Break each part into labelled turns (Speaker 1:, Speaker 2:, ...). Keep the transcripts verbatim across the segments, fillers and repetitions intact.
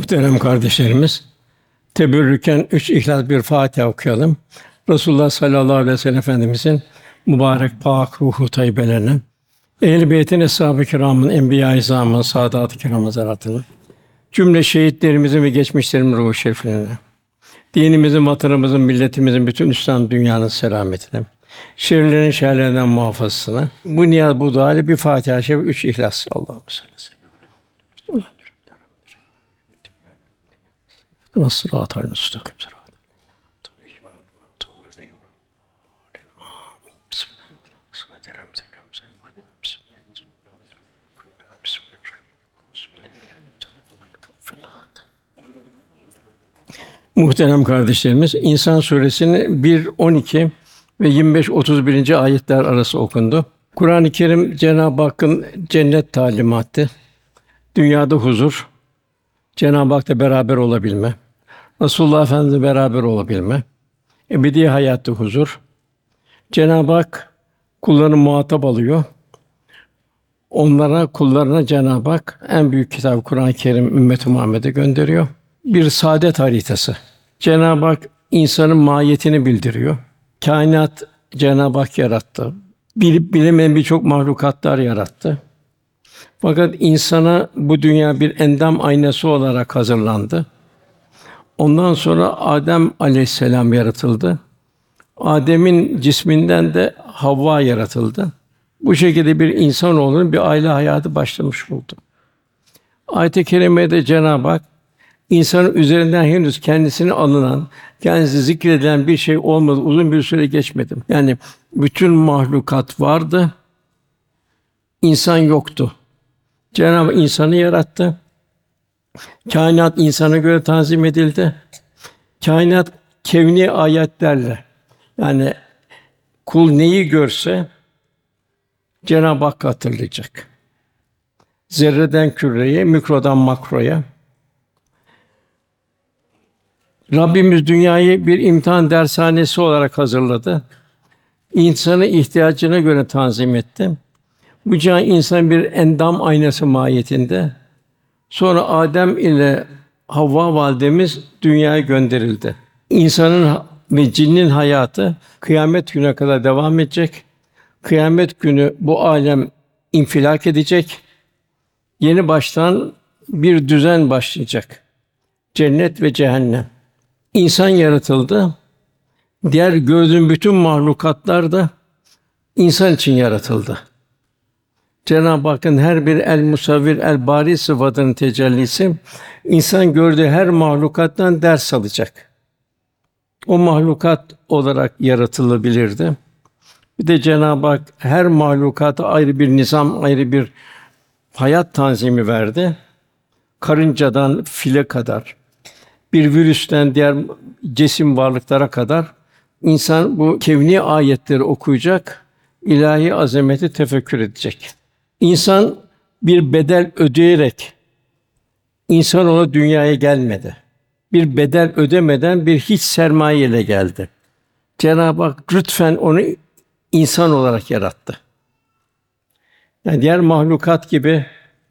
Speaker 1: Muhterem kardeşlerimiz, teberrüken üç İhlas bir Fatiha okuyalım. Resulullah sallallahu aleyhi ve sellem Efendimizin mübarek pak ruhu tayyibelerine, Ehl-i Beyt'in, Eshâb-ı Kirâm'ın, Enbiya-i İzâm'ın, Sâdât-ı Kirâm Hazretlerine, cümle şehitlerimizin ve geçmişlerimizin ruhu şeriflerine, dinimizin, vatanımızın, milletimizin, bütün İslam dünyanın selametine, şerlerin şerlerinden muhafazasına, bu niyaz bu dua ile bir Fatiha-i Şerif, üç İhlas. Allahümme salli aleyhi ve sellem. Sırat-ı müstakim. Muhterem kardeşlerimiz, İnsan Suresinin bir, on iki ve yirmi beş otuz birinci ayetler arası okundu. Kur'an-ı Kerim Cenab-ı Hakk'ın cennet talimatı, dünyada huzur, Cenab-ı Hak'la beraber olabilme, Resulullah Efendimiz'le beraber olabilme, ebedi hayatta huzur. Cenab-ı Hak kullarını muhatap alıyor. Onlara, kullarına Cenab-ı Hak en büyük kitabı Kur'an-ı Kerim ümmeti Muhammed'e gönderiyor. Bir saadet haritası. Cenab-ı Hak insanın mahiyetini bildiriyor. Kainat Cenab-ı Hak yarattı. Bilip bilemeyen birçok mahlukatlar yarattı. Fakat insana bu dünya bir endam aynası olarak hazırlandı. Ondan sonra Adem Aleyhisselam yaratıldı. Adem'in cisminden de Havva yaratıldı. Bu şekilde bir insanoğlunun bir aile hayatı başlamış oldu. Ayet-i kerimede Cenab-ı Hak insanın üzerinden henüz kendisine alınan, kendisi zikredilen bir şey olmadı, uzun bir süre geçmedi. Yani bütün mahlukat vardı, insan yoktu. Cenab-ı Hak insanı yarattı. Kainat insana göre tanzim edildi. Kainat kevni ayetlerle, yani kul neyi görse Cenab-ı Hakk'ı hatırlayacak. Zerreden küreye, mikrodan makroya. Rabbimiz dünyayı bir imtihan dershanesi olarak hazırladı. İnsanı ihtiyacına göre tanzim etti. Bu cihan insan bir endam aynası mahiyetinde. Sonra Adem ile Havva validemiz dünyaya gönderildi. İnsanın ve cinnin hayatı kıyamet gününe kadar devam edecek. Kıyamet günü bu alem infilak edecek. Yeni baştan bir düzen başlayacak. Cennet ve cehennem. İnsan yaratıldı. Diğer gördüğün bütün mahlukatlar da insan için yaratıldı. Cenab-ı Hakk'ın her bir el musavvir, el bari sıfatının tecellisi, insan gördüğü her mahlukattan ders alacak. O mahlukat olarak yaratılabilirdi. Bir de Cenab-ı Hak her mahlukata ayrı bir nizam, ayrı bir hayat tanzimi verdi. Karıncadan file kadar, bir virüsten diğer cisim varlıklara kadar insan bu kevni ayetleri okuyacak, ilahi azameti tefekkür edecek. İnsan bir bedel ödeyerek insanoğlu dünyaya gelmedi. Bir bedel ödemeden bir hiç sermaye ile geldi. Cenab-ı Hak lütfen onu insan olarak yarattı. Yani diğer mahlukat gibi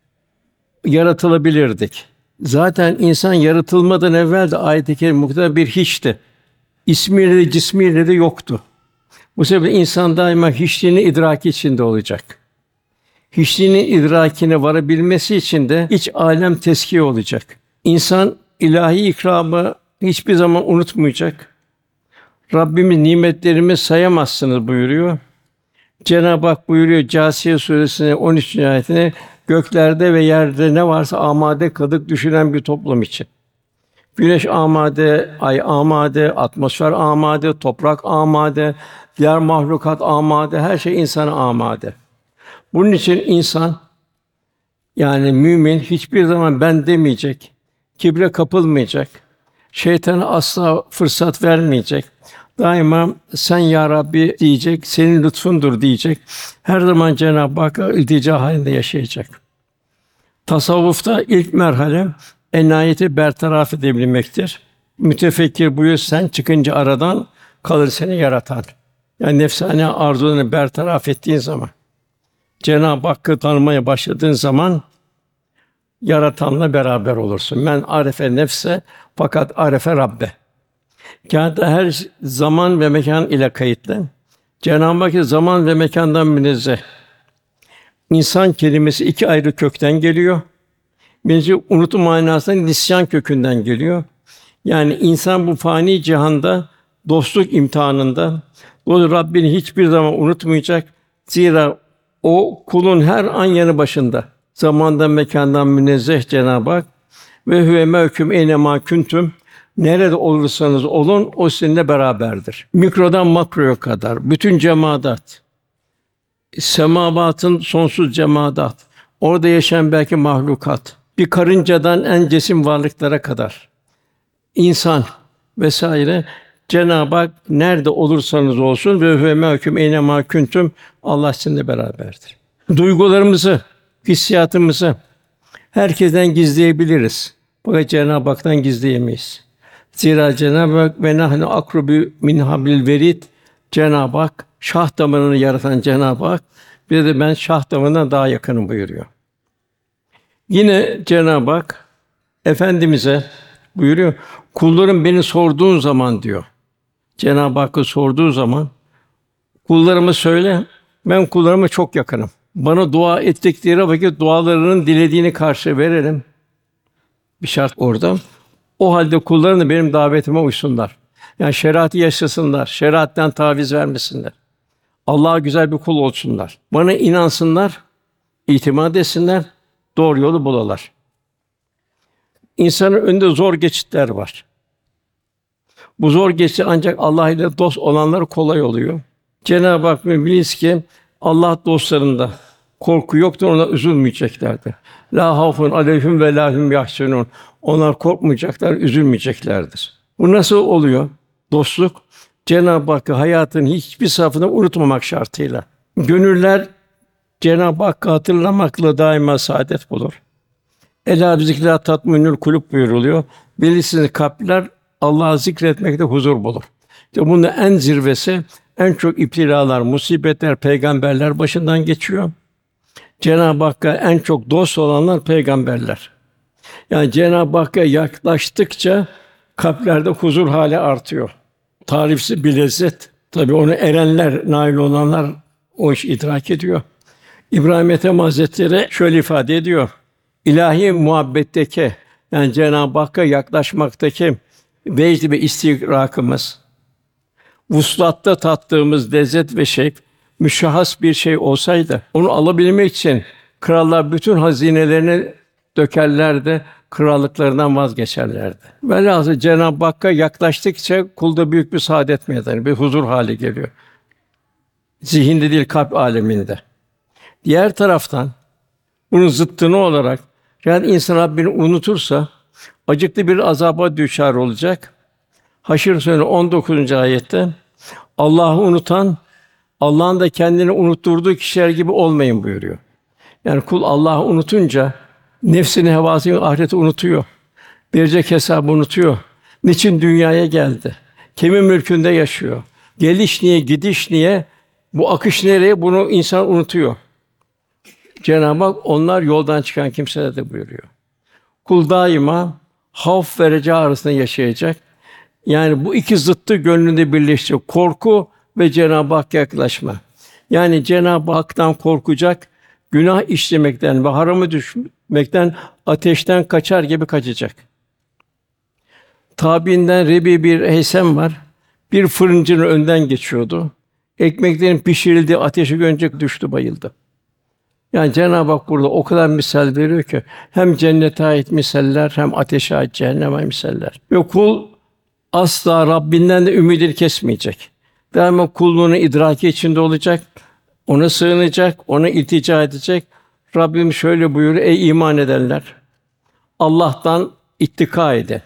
Speaker 1: yaratılabilirdik. Zaten insan yaratılmadan evvel de ayet-i kerime muhtemelen bir hiçti. İsmiyle de cismiyle de yoktu. Bu sebeple insan daima hiçliğini idraki içinde olacak. Hiçliğinin idrakine varabilmesi için de iç alem teskiye olacak. İnsan ilahi ikramı hiçbir zaman unutmayacak. Rabbimiz nimetlerimi sayamazsınız buyuruyor. Cenab-ı Hak buyuruyor Câsiye suresinin on üçüncü ayetine, göklerde ve yerde ne varsa amade kılık düşünen bir toplum için. Güneş amade, ay amade, atmosfer amade, toprak amade, diğer mahlukat amade, her şey insana amade. Bunun için insan, yani mümin hiçbir zaman ben demeyecek, kibre kapılmayacak, şeytana asla fırsat vermeyecek. Daima sen ya Rabbi diyecek, senin lütfundur diyecek. Her zaman Cenab-ı Hakk'a iltica halinde yaşayacak. Tasavvufta ilk merhale enayeti bertaraf edebilmektir. Mütefekkir buyuruyor, sen çıkınca aradan kalır seni yaratan. Yani nefsane arzularını bertaraf ettiğin zaman, Cenab-ı Hakk'ı tanımaya başladığın zaman yaratanla beraber olursun. Men arefe nefse fakat arefe Rabbe. Kâinatı her zaman ve mekan ile kayıtlı. Cenab-ı Hak zaman ve mekandan münezzeh. İnsan kelimesi iki ayrı kökten geliyor. Birincisi unutma manasında nisyan kökünden geliyor. Yani insan bu fani cihanda dostluk imtihanında o Rabbini hiçbir zaman unutmayacak. Zira o kulun her an yanı başında. Zamandan mekandan münezzeh Cenab-ı Hak ve huve mevküm eynemâ kuntum. Nerede olursanız olun o sizinle beraberdir. Mikrodan makroya kadar bütün cemaat, semavatın sonsuz cemaat, orada yaşayan belki mahlukat, bir karıncadan en cesim varlıklara kadar, insan vesaire Cenab-ı Hak nerede olursanız olsun ve huve mevküm eynemâ kuntum Allah sizinle beraberdir. Duygularımızı, hissiyatımızı herkesten gizleyebiliriz. Fakat Cenab-ı Hak'tan gizleyemeyiz. Zira Cenab-ı Hak ve nahnu akrubu min hablil verid. Cenab-ı Hak şah damarını yaratan Cenab-ı Hak bir de ben şah damarından daha yakınım buyuruyor. Yine Cenab-ı Hak Efendimize buyuruyor. Kullarım beni sorduğun zaman diyor. Cenab-ı Hakk'ı sorduğu zaman kullarıma söyle ben kullarıma çok yakınım. Bana dua ettikleri vakit dualarının dilediğini karşı verelim. Bir şart orada. O halde kullarım da benim davetime uysunlar. Yani şeriatı yaşasınlar, şeriatten taviz vermesinler. Allah'a güzel bir kul olsunlar. Bana inansınlar, itimat etsinler, doğru yolu bulalar. İnsanın önünde zor geçitler var. Bu zor geçit ancak Allah ile dost olanlar kolay oluyor. Cenab-ı Hak biliriz ki Allah dostlarında korku yoktur, ona üzülmeyeceklerdir. La havfun aleyhim ve la hum yahzunun. Onlar korkmayacaklar, üzülmeyeceklerdir. Bu nasıl oluyor? Dostluk Cenab-ı Hakk'ı hayatın hiçbir safhada unutmamak şartıyla. Gönüller Cenab-ı Hakk'ı hatırlamakla daima saadet bulur. Elâ bi zikrillâh tatmainnül kulûb buyuruluyor. Bilirsiniz kalpler Allah'ı zikretmekte huzur bulur. İşte bunun en zirvesi, en çok iptilalar, musibetler, peygamberler başından geçiyor. Cenab-ı Hakk'a en çok dost olanlar peygamberler. Yani Cenab-ı Hakk'a yaklaştıkça kalplerde huzur hali artıyor. Tarifsiz bir lezzet. Tabii onu erenler, nail olanlar o işi idrak ediyor. İbrahim Ethem Hazretleri şöyle ifade ediyor. İlahi muhabbetteki yani Cenab-ı Hakk'a yaklaşmaktaki vecd ve istigrakımız, vuslatta tattığımız lezzet ve şevk müşahhas bir şey olsaydı onu alabilmek için krallar bütün hazinelerini dökerlerdi, krallıklarından vazgeçerlerdi. Velhâsıl Cenab-ı Hakk'a yaklaştıkça kulda büyük bir saadet meydana, bir huzur hali geliyor. Zihinde değil, kalp aleminde. Diğer taraftan bunun zıttını olarak yani insan Rabbini unutursa acıklı bir azaba düçar olacak. Haşr Sûresi on dokuzuncu ayette Allah'ı unutan Allah'ın da kendini unutturduğu kişiler gibi olmayın buyuruyor. Yani kul Allah'ı unutunca nefsini, hevasını, ahireti unutuyor. Verecek hesabı unutuyor. Niçin dünyaya geldi? Kimin mülkünde yaşıyor? Geliş niye, gidiş niye? Bu akış nereye? Bunu insan unutuyor. Cenab-ı Hak onlar yoldan çıkan kimseler de buyuruyor. Kul daima havf ve reca arasında yaşayacak. Yani bu iki zıttı gönlünde birleşecek. Korku ve Cenab-ı Hakk'a yaklaşma. Yani Cenab-ı Hak'tan korkacak, günah işlemekten ve harama düşmekten, ateşten kaçar gibi kaçacak. Tabiinden Rebi bir Heysem var. Bir fırıncının önden geçiyordu. Ekmeklerin pişirildiği ateşi görünce düştü, bayıldı. Yani Cenab-ı Hak burada o kadar misal veriyor ki hem cennete ait misaller hem ateşe ait cehenneme ait misaller. Ve kul asla Rabbinden de ümidini kesmeyecek. Daima kulluğunu idraki içinde olacak. Ona sığınacak, ona iltica edecek. Rabbim şöyle buyuruyor: Ey iman edenler! Allah'tan ittika edin.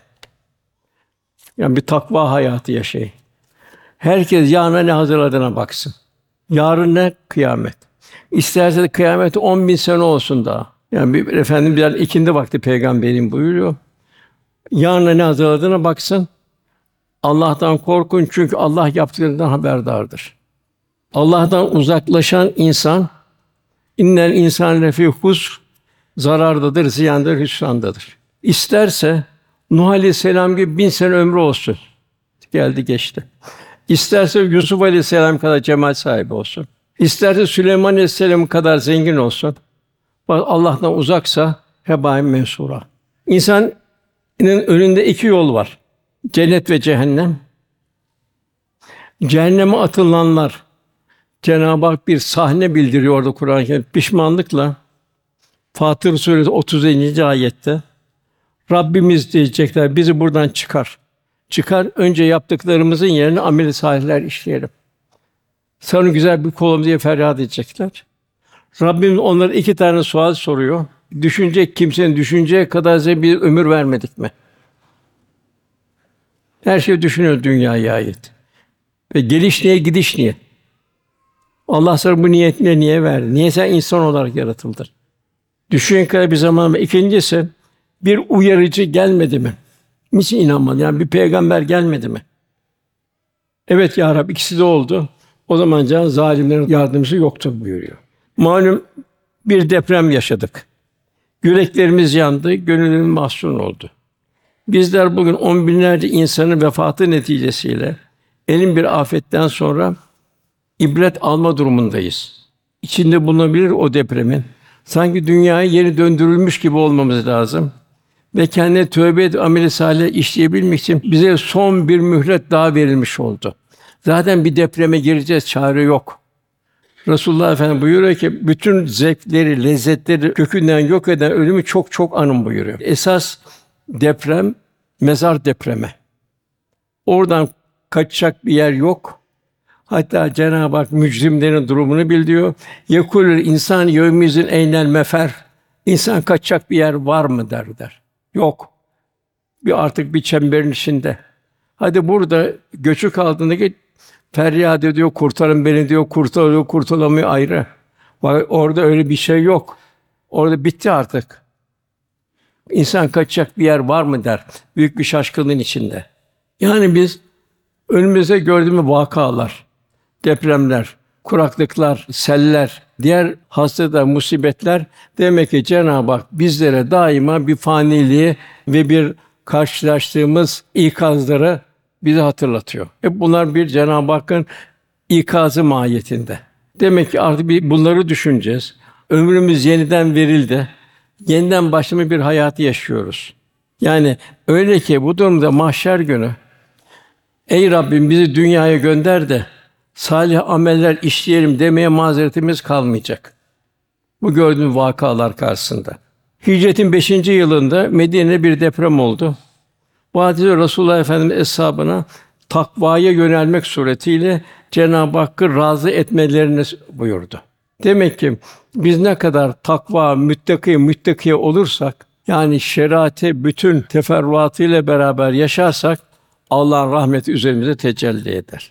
Speaker 1: Yani bir takva hayatı yaşayın. Herkes yarına ne hazırladığına baksın. Yarın ne? Kıyamet. İsterse de kıyamete on bin sene olsun daha. Yani bir efendim bir ikindi vakti peygamberim buyuruyor. Yarına ne hazırladığına baksın. Allah'tan korkun çünkü Allah yaptıklarından haberdardır. Allah'tan uzaklaşan insan innel insan lefî husr zarardadır, ziyandadır, hüsrandadır. İsterse Nuh Aleyhisselam gibi bin sene ömrü olsun. Geldi geçti. İsterse Yusuf Aleyhisselam kadar cemal sahibi olsun. İsterse Süleyman Aleyhisselam kadar zengin olsun. Bak Allah'tan uzaksa hebaen mensura. İnsanın önünde iki yol var. Cennet ve cehennem. Cehenneme atılanlar, Cenab-ı Hak bir sahne bildiriyor orada Kur'an-ı Kerim. Pişmanlıkla Fatır Suresi otuz yedinci ayette Rabbimiz diyecekler, bizi buradan çıkar. Çıkar, önce yaptıklarımızın yerine amel-i salihler işleyelim. Sana güzel bir kulum diye feryat edecekler. Rabbim onlara iki tane sual soruyor. Düşünecek kimsenin düşüneceği kadar size bir ömür vermedik mi? Her şeyi düşünüyor dünyaya ait. Ve geliş niye, gidiş niye? Allah sana bu niyetine niye verdi? Niye sen insan olarak yaratıldın? Düşünen kadar bir zaman var. İkincisi, bir uyarıcı gelmedi mi? Niçin inanmadın? Yani bir peygamber gelmedi mi? Evet ya Rabbi, ikisi de oldu. O zaman Cenab-ı zalimlerin yardımcısı yoktur buyuruyor. Malum bir deprem yaşadık. Yüreklerimiz yandı, gönüllerimiz mahzun oldu. Bizler bugün on binlerce insanın vefatı neticesiyle elin bir afetten sonra ibret alma durumundayız. İçinde bulunabilir o depremin. Sanki dünyaya yeni döndürülmüş gibi olmamız lazım. Ve kendine tövbe edip amel-i salih işleyebilmek için bize son bir mühlet daha verilmiş oldu. Zaten bir depreme gireceğiz, çare yok. Resulullah Efendimiz buyuruyor ki bütün zevkleri, lezzetleri kökünden yok eden ölümü çok çok anın buyuruyor. Esas deprem mezar depremi. Oradan kaçacak bir yer yok. Hatta Cenab-ı Hak mücrimlerin durumunu bildiriyor. Yekulül insan yevmizin eynel mefer. İnsan kaçacak bir yer var mı der der. Yok. Bir artık bir çemberin içinde. Hadi burada göçük altındaki feryat ediyor, kurtarın beni diyor, kurtarıyor, kurtulamıyor ayrı. Bak orada öyle bir şey yok. Orada bitti artık. İnsan kaçacak bir yer var mı der. Büyük bir şaşkınlığın içinde. Yani biz önümüzde gördüğümüz vakalar, depremler, kuraklıklar, seller, diğer hastalıklar, musibetler demek ki Cenab-ı Hak bizlere daima bir faniliği ve bir karşılaştığımız ikazları bize hatırlatıyor. Hep bunlar bir Cenab-ı Hakk'ın ikazı mahiyetinde. Demek ki artık bir bunları düşüneceğiz. Ömrümüz yeniden verildi. Yeniden başlama bir hayatı yaşıyoruz. Yani öyle ki bu durumda mahşer günü ey Rabbim bizi dünyaya gönder de salih ameller işleyelim demeye mazeretimiz kalmayacak. Bu gördüğüm vakalar karşısında. Hicretin beşinci yılında Medine'de bir deprem oldu. Bu hadise Resulullah Efendimiz eshabına takvaya yönelmek suretiyle Cenab-ı Hakk'ı razı etmelerini buyurdu. Demek ki biz ne kadar takva, müttaki, müttakiye olursak, yani şeriatı bütün teferruatıyla beraber yaşarsak Allah'ın rahmeti üzerimize tecelli eder.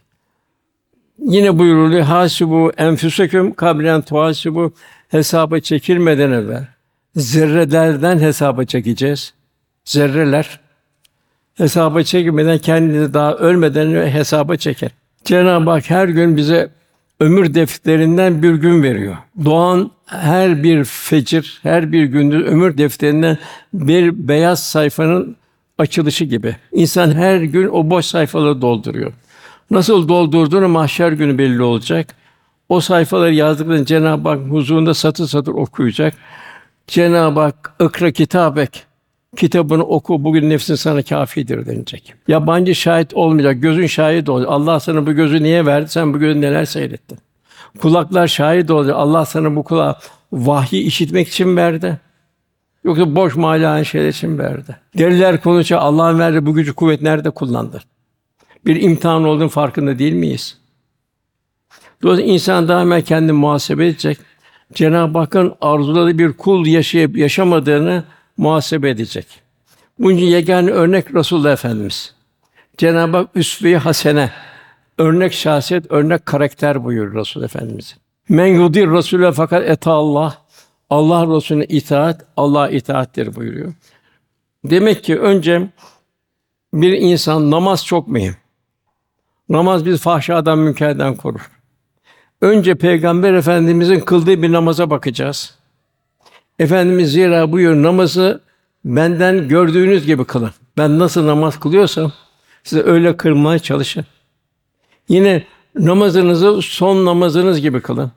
Speaker 1: Yine buyuruluyor: "Hasibu enfusekum kablen tuhasibu." Hesaba çekilmeden evvel zerrelerden hesaba çekeceğiz. Zerreler hesaba çekilmeden kendini daha ölmeden hesaba çeker. Cenab-ı Hak her gün bize ömür defterinden bir gün veriyor. Doğan her bir fecir, her bir gündüz ömür defterinden bir beyaz sayfanın açılışı gibi. İnsan her gün o boş sayfaları dolduruyor. Nasıl doldurduğunu mahşer günü belli olacak. O sayfaları yazdıklarını Cenab-ı Hak huzurunda satır satır okuyacak. Cenab-ı Hak "Ikra kitabek." Kitabını oku, bugün nefsin sana kâfidir denilecek. Yabancı şahit olmayacak, gözün şahit olacak. Allah sana bu gözü niye verdi? Sen bu gözü neler seyrettin? Kulaklar şahit olacak. Allah sana bu kulağı vahyi işitmek için verdi. Yoksa boş malayen şeyler için verdi. Deliler konuşuyor. Allah'ın verdiği bu gücü, kuvvet nerede kullandı? Bir imtihan olduğunun farkında değil miyiz? Dolayısıyla insan daima kendini muhasebe edecek. Cenab-ı Hakk'ın arzuladığı bir kul yaşayıp yaşamadığını muhasebe edecek. Bunun için yegâne örnek Resulullah Efendimiz. Cenab-ı Hak üsve-i hasene, örnek şahsiyet, örnek karakter buyuruyor Resul Efendimiz. Men yudir Rasûle fakat eta Allah. Allah Resulüne itaat, Allah'a itaattir buyuruyor. Demek ki önce bir insan namaz çok mühim. Namaz bizi fahşadan, münkerden korur. Önce Peygamber Efendimizin kıldığı bir namaza bakacağız. Efendimiz zira buyuruyor, namazı benden gördüğünüz gibi kılın. Ben nasıl namaz kılıyorsam size öyle kılmaya çalışın. Yine namazınızı son namazınız gibi kılın.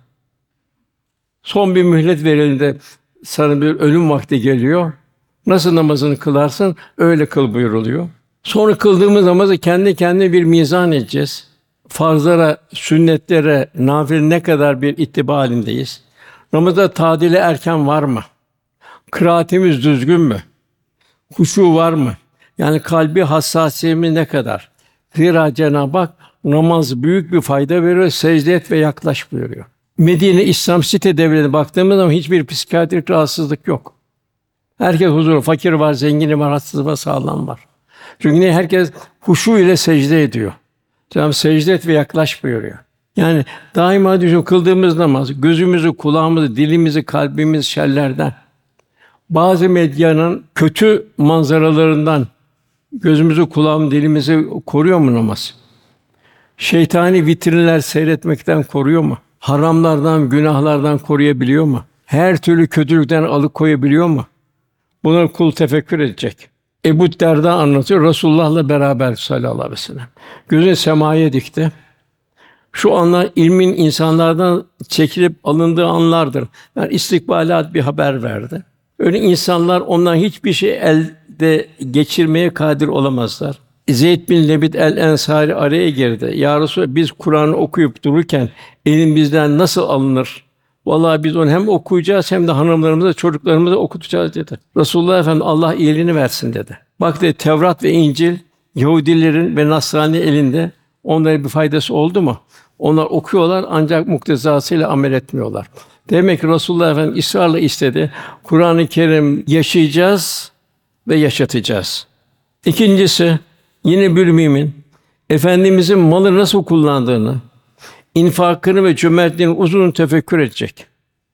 Speaker 1: Son bir mühlet verildiğinde sana bir ölüm vakti geliyor. Nasıl namazını kılarsın öyle kıl buyuruluyor. Sonra kıldığımız namazı kendi kendine bir mizan edeceğiz. Farzlara, sünnetlere, nafile ne kadar bir ittiba halindeyiz? Namazda tadili erken var mı? Kıraatimiz düzgün mü? Huşu var mı? Yani kalbi hassasiyetimiz ne kadar? Zira Cenab-ı Hak namaz büyük bir fayda veriyor, secde et ve yaklaş buyuruyor. Medine İslam site devletine baktığımız zaman hiçbir psikiyatrik rahatsızlık yok. Herkes huzurlu, fakir var, zengini var, hastası var, sağlam var. Çünkü niye? Herkes huşu ile secde ediyor. Cenab-ı secde et ve yaklaş buyuruyor. Yani daima düşün, kıldığımız namaz, gözümüzü, kulağımızı, dilimizi, kalbimizi şerlerden, bazı medyanın kötü manzaralarından gözümüzü, kulağımızı, dilimizi koruyor mu namaz? Şeytani vitrinler seyretmekten koruyor mu? Haramlardan, günahlardan koruyabiliyor mu? Her türlü kötülükten alıkoyabiliyor mu? Bunu kul tefekkür edecek. Ebu Derda anlatıyor, Resulullah'la beraber sallallahu aleyhi ve sellem. Gözünü semaya dikti. Şu anlar ilmin insanlardan çekilip alındığı anlardır. Yani istikbalat bir haber verdi. Öyle insanlar ondan hiçbir şey elde geçirmeye kadir olamazlar. Zeyd bin Lebit el-Ensari araya girdi. Ya Resulallah, biz Kur'an'ı okuyup dururken elin bizden nasıl alınır? Vallahi biz onu hem okuyacağız hem de hanımlarımıza, çocuklarımıza okutacağız dedi. Resulullah Efendimiz Allah iyiliğini versin dedi. Bak dedi, Tevrat ve İncil Yahudilerin ve Nasrani elinde, onlara bir faydası oldu mu? Onlar okuyorlar ancak muktezasıyla amel etmiyorlar. Demek ki Resulullah Efendimiz ısrarla istedi. Kur'an-ı Kerim yaşayacağız ve yaşatacağız. İkincisi, yine bir mümin Efendimizin malı nasıl kullandığını, infakını ve cömertliğini uzun tefekkür edecek.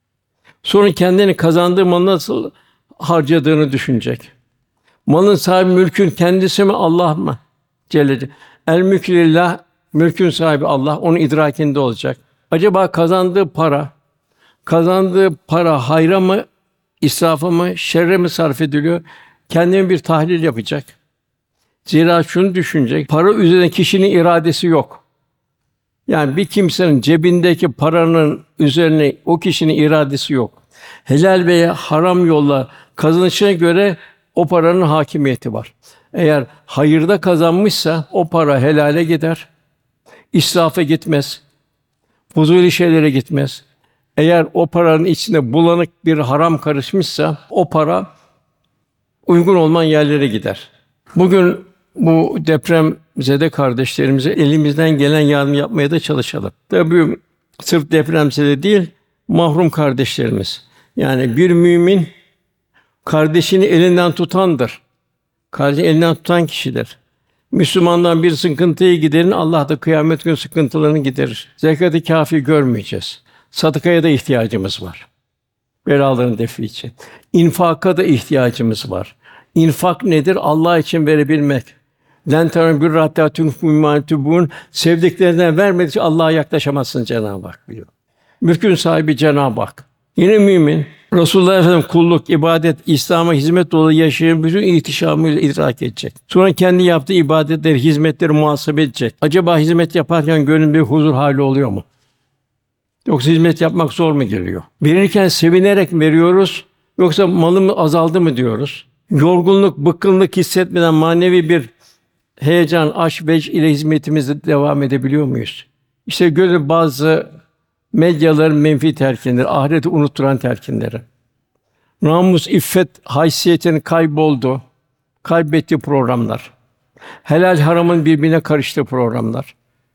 Speaker 1: Sonra kendini kazandığı malı nasıl harcadığını düşünecek. Malın sahibi mülkün kendisi mi, Allah mı? Celle Celaluhu. El mülkü lillah, mülkün sahibi Allah, onun idrakinde olacak. Acaba kazandığı para, kazandığı para hayra mı, israfa mı, şerre mi sarf ediliyor? Kendine bir tahlil yapacak. Zira şunu düşünecek, para üzerine kişinin iradesi yok. Yani bir kimsenin cebindeki paranın üzerine o kişinin iradesi yok. Helal veya haram yolla kazanışına göre o paranın hakimiyeti var. Eğer hayırda kazanmışsa o para helale gider, israfa gitmez, fuzuli şeylere gitmez. Eğer o paranın içinde bulanık bir haram karışmışsa o para uygun olmayan yerlere gider. Bugün bu depremzede kardeşlerimize elimizden gelen yardım yapmaya da çalışalım. Tabii sırf depremzede değil, mahrum kardeşlerimiz. Yani bir mümin kardeşini elinden tutandır. Kardeşini elinden tutan kişidir. Müslümandan bir sıkıntıyı giderin, Allah da kıyamet günü sıkıntılarını giderir. Zekat-ı kâfi görmeyeceğiz. Sadakaya da ihtiyacımız var. Belaların defi için. İnfaka da ihtiyacımız var. İnfak nedir? Allah için verebilmek. Len teran bir hatta tunfu mimma tubun, sevdiklerinden vermedikçe Allah'a yaklaşamazsın Cenab-ı Hak diyor. Mülkün sahibi Cenab-ı Hak. Yine mümin Resulullah Efendimiz kulluk, ibadet, İslam'a hizmet dolu yaşayan bütün ihtişamıyla idrak edecek. Sonra kendi yaptığı ibadetleri, hizmetleri muhasebe edecek. Acaba hizmet yaparken gönlünde bir huzur hali oluyor mu? Yoksa hizmet yapmak zor mu geliyor? Verirken sevinerek mi veriyoruz, yoksa malım azaldı mı diyoruz? Yorgunluk, bıkkınlık hissetmeden manevi bir heyecan, aşk, vecd ile hizmetimizde devam edebiliyor muyuz? İşte görün bazı medyaların menfi telkinleri, ahireti unutturan telkinleri. Namus, iffet, haysiyetinin kayboldu, kaybettiği programlar. Helal haramın birbirine karıştığı programlar.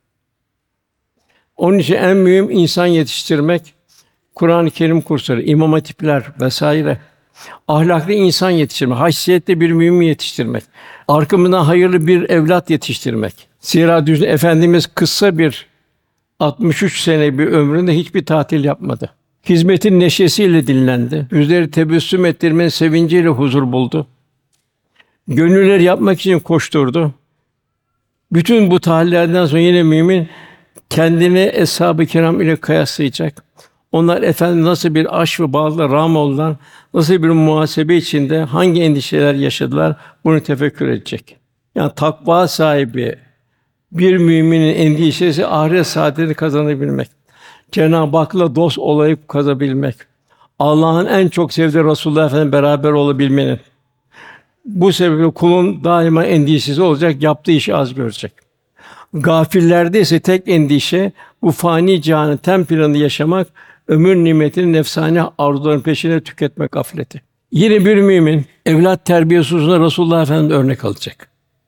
Speaker 1: Onun için en mühim insan yetiştirmek, Kur'an-ı Kerim kursları, imam hatipler vesaire. Ahlaklı insan yetiştirmek, haysiyetli bir mümin yetiştirmek, arkamından hayırlı bir evlat yetiştirmek. Zira düşün, Efendimiz kısa bir altmış üç sene bir ömründe hiçbir tatil yapmadı. Hizmetin neşesiyle dinlendi. Yüzleri tebessüm ettirmenin sevinciyle huzur buldu. Gönülleri yapmak için koşturdu. Bütün bu tahlillerden sonra yine mümin kendini eshab-ı kiram ile kıyaslayacak. Onlar efendim nasıl bir aşk ve bağla rağm oldular, nasıl bir muhasebe içinde hangi endişeler yaşadılar bunu tefekkür edecek. Yani takva sahibi bir müminin endişesi ahiret saadetini kazanabilmek. Cenab-ı Hak'la dost olayıp kazanabilmek. Allah'ın en çok sevdiği Resulullah Efendimizle beraber olabilmenin. Bu sebeple kulun daima endişesi olacak, yaptığı işi az görecek. Gafillerde ise tek endişe bu fani cihanın tem planını yaşamak, ömür nimetini nefsani arzuların peşine tüketmek gafleti. Yine bir mümin evlat terbiyesi hususunda Resulullah Efendimiz örnek alacak.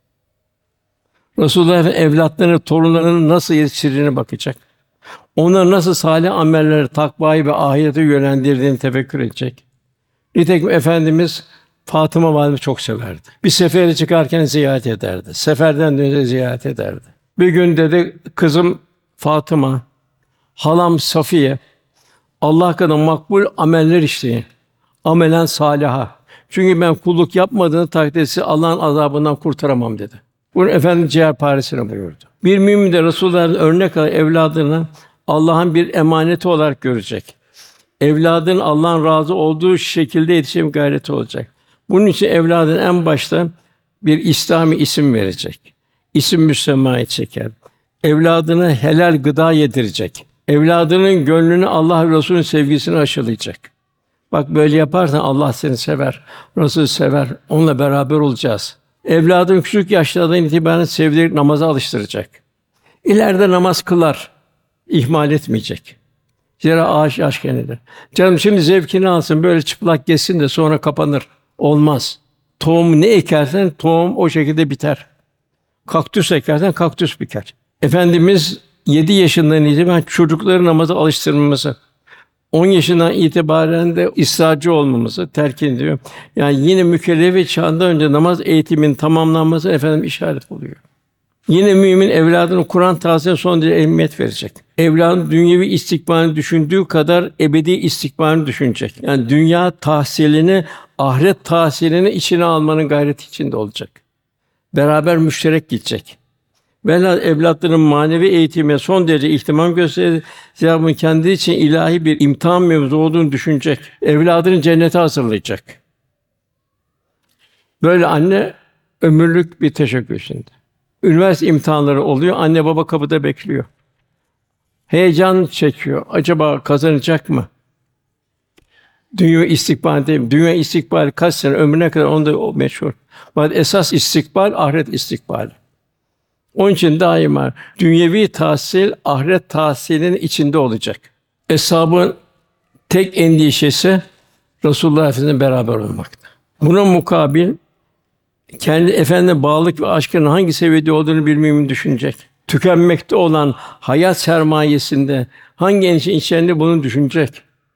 Speaker 1: Resulullah Efendimiz evlatlarını, torunlarının nasıl yetiştirdiğine bakacak. Onları nasıl salih amelleri, takvayı ve ahirete yönlendirdiğini tefekkür edecek. Nitekim Efendimiz Fatıma validemi çok severdi. Bir sefere çıkarken ziyaret ederdi. Seferden dönünce ziyaret ederdi. Bir gün dedi kızım Fatıma, halam Safiye, Allah kadar makbul ameller işleyin. Amelen saliha. Çünkü ben kulluk yapmadığını takdirde sizi Allah'ın azabından kurtaramam dedi. Bunu Efendimiz ciğerparesine buyurdu. Bir mümin de Resulullah'ın örnek alarak evladını Allah'ın bir emaneti olarak görecek. Evladın Allah'ın razı olduğu şekilde yetişme gayreti olacak. Bunun için evladın en başta bir İslami isim verecek. İsim müsemmayı çeker. Evladına helal gıda yedirecek. Evladının gönlünü Allah ve Resulü'nün sevgisini aşılayacak. Bak böyle yaparsan Allah seni sever, Resul sever, onunla beraber olacağız. Evladın küçük yaşlardan itibaren sevdiği namaza alıştıracak. İleride namaz kılar, ihmal etmeyecek. Zira ağaç aşk yenidir. Canım şimdi zevkini alsın, böyle çıplak geçsin de sonra kapanır. Olmaz. Tohum ne ekersen tohum o şekilde biter. Kaktüs ekersen kaktüs biter. Efendimiz yedi yaşından itibaren çocukları namaza alıştırmamızı, on yaşından itibaren de ısrarcı olmamızı telkin ediyor. Yani yine mükellef çağından önce namaz eğitiminin tamamlanması efendim işaret oluyor. Yine mümin evladının Kur'an tahsiline son derece ehemmiyet verecek. Evladın dünyevi istikbalini düşündüğü kadar ebedi istikbalini düşünecek. Yani dünya tahsilini, ahiret tahsilini içine almanın gayreti içinde olacak. Beraber müşterek gidecek. Velhâsıl evlatların manevi eğitimine son derece ihtimam gösterecek. Zira bunun kendi için ilahi bir imtihan mevzu olduğunu düşünecek. Evladını cennete hazırlayacak. Böyle anne ömürlük bir teşekkür içinde. Üniversite imtihanları oluyor, anne baba kapıda bekliyor. Heyecan çekiyor. Acaba kazanacak mı? Dünya istikbalinde, dünya istikbali kaç sene, ömrüne kadar onda o meşhur. Fakat esas istikbal ahiret istikbali. Onun için daima dünyevi tahsil ahiret tahsilinin içinde olacak. Eshabın tek endişesi Resulullah Efendimiz'le beraber olmakta. Buna mukabil kendi Efendimiz'e bağlılık ve aşkının hangi seviyede olduğunu bir mümin düşünecek. Tükenmekte olan hayat sermayesinde hangi endişe içinde bunu düşünecek.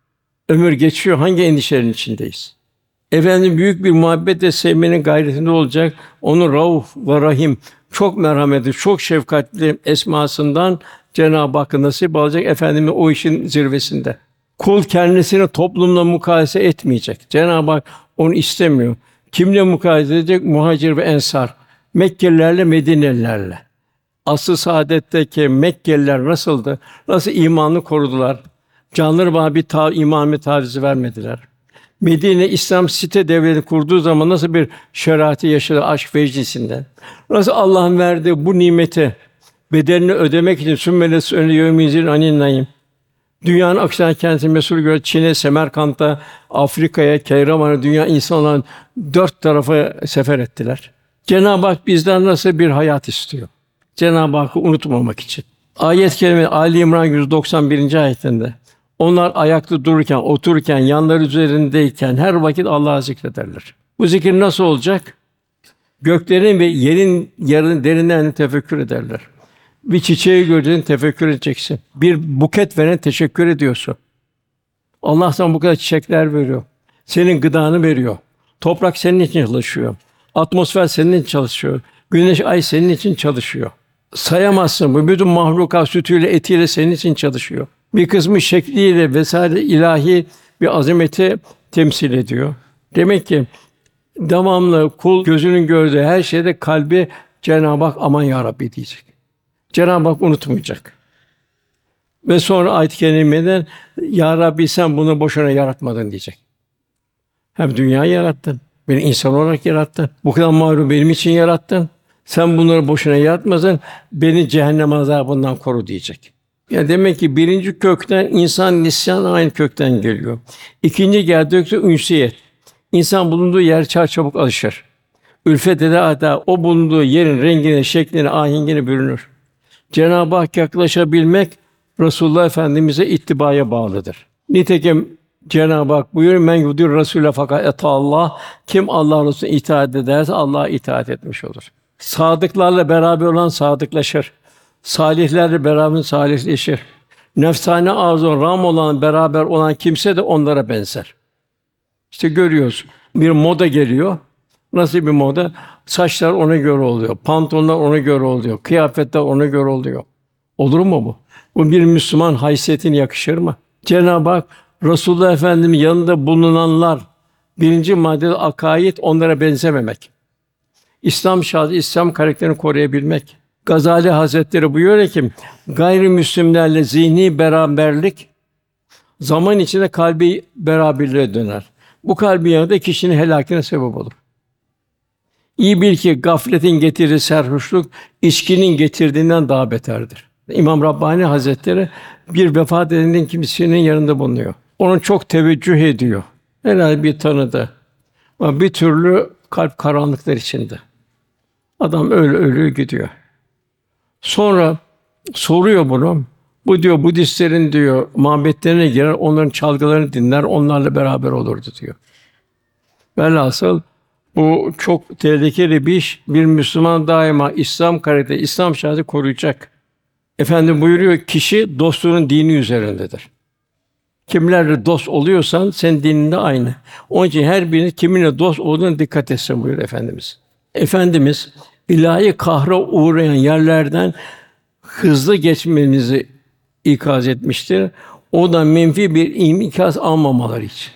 Speaker 1: Ömür geçiyor, hangi endişelerin içindeyiz? Efendim büyük bir muhabbetle sevmenin gayretinde olacak. Onu Rauf ve Rahim, çok merhametli, çok şefkatli esmasından Cenab-ı Hakk'a nasip alacak. Efendimiz o işin zirvesinde. Kul kendisini toplumla mukayese etmeyecek. Cenab-ı Hak onu istemiyor. Kimle mukayese edecek? Muhacir ve ensar. Mekkelilerle, Medinelilerle. Asr-ı Saadet'teki Mekkeliler nasıldı? Nasıl imanını korudular? Canları bana bir ta iman ve tavizi vermediler. Medine İslam site devleti kurduğu zaman nasıl bir şeraati yaşadı aşk vecdisinde? Nasıl Allah'ın verdiği bu nimeti bedelini ödemek için sümmeles önü yevmizin aninayım. Dünyanın aksine kendisini mesul göre Çin'e, Semerkant'a, Afrika'ya, Keyraman'a, dünya insanların dört tarafa sefer ettiler. Cenab-ı Hak bizden nasıl bir hayat istiyor? Cenab-ı Hakk'ı unutmamak için. Ayet-i kerime Ali İmran yüz doksan birinci ayetinde onlar ayakta dururken, otururken, yanları üzerindeyken her vakit Allah'ı zikrederler. Bu zikir nasıl olacak? Göklerin ve yerin yarın derinlerini tefekkür ederler. Bir çiçeği gördüğün tefekkür edeceksin. Bir buket veren teşekkür ediyorsun. Allah sana bu kadar çiçekler veriyor. Senin gıdanı veriyor. Toprak senin için çalışıyor. Atmosfer senin için çalışıyor. Güneş, ay senin için çalışıyor. Sayamazsın. Bu bütün mahlukat sütüyle, etiyle senin için çalışıyor. Bir kısmı şekliyle vesaire ilahi bir azameti temsil ediyor. Demek ki devamlı kul gözünün gördüğü her şeyde kalbi Cenab-ı Hak aman ya Rabbi diyecek. Cenab-ı Hak unutmayacak. Ve sonra ayet-i kerimeden Ya Rabbi sen bunu boşuna yaratmadın diyecek. Hem dünyayı yarattın, beni insan olarak yarattın. Bu kadar mağlubu benim için yarattın. Sen bunları boşuna yaratmadın, beni cehennem azabından koru diyecek. Yani demek ki birinci kökten insan nisyan aynı kökten geliyor. İkinci geldiği kökte ünsiyet. İnsan bulunduğu yer çarçabuk alışır. Ülfet eder hatta o bulunduğu yerin rengine, şekline, ahengine bürünür. Cenab-ı Hak yaklaşabilmek Resulullah Efendimize ittibaya bağlıdır. Nitekim Cenab-ı Hak buyuruyor men yudir Rasûle fakat eta Allah kim Allah Resulüne itaat ederse Allah'a itaat etmiş olur. Sadıklarla beraber olan sadıklaşır. Salihlerle beraber salihleşir. Nefsane arzun ram olan beraber olan kimse de onlara benzer. İşte görüyoruz. Bir moda geliyor. Nasıl bir moda? Saçlar ona göre oluyor. Pantolonlar ona göre oluyor. Kıyafetler ona göre oluyor. Olur mu bu? Bu bir Müslüman haysiyetine yakışır mı? Cenab-ı Hak Resulullah Efendimiz yanında bulunanlar birinci maddede akaid onlara benzememek. İslam şahsı İslam karakterini koruyabilmek. Gazali Hazretleri buyuruyor ki gayrimüslimlerle zihni beraberlik zaman içinde kalbi beraberliğe döner. Bu kalbi yanında kişinin helakine sebep olur. İyi bil ki gafletin getirdiği serhoşluk içkinin getirdiğinden daha beterdir. İmam Rabbani Hazretleri bir vefat edenin kimsinin yanında bulunuyor. Onu çok teveccüh ediyor. Herhalde bir tanıdı. Ama bir türlü kalp karanlıklar içinde. Adam öyle ölüyor gidiyor. Sonra soruyor bunu. Bu diyor Budistlerin diyor mabetlerine girer, onların çalgılarını dinler, onlarla beraber olurdu diyor. Velhasıl bu çok tehlikeli bir iş. Bir Müslüman daima İslam karakteri, İslam şahsı koruyacak. Efendim buyuruyor kişi dostunun dini üzerindedir. Kimlerle dost oluyorsan sen dininde aynı. Onun için her birinin kiminle dost olduğuna dikkat etsin buyuruyor Efendimiz. Efendimiz ilahi kahra uğrayan yerlerden hızlı geçmemizi ikaz etmiştir. O da menfi bir imikaz almamaları için.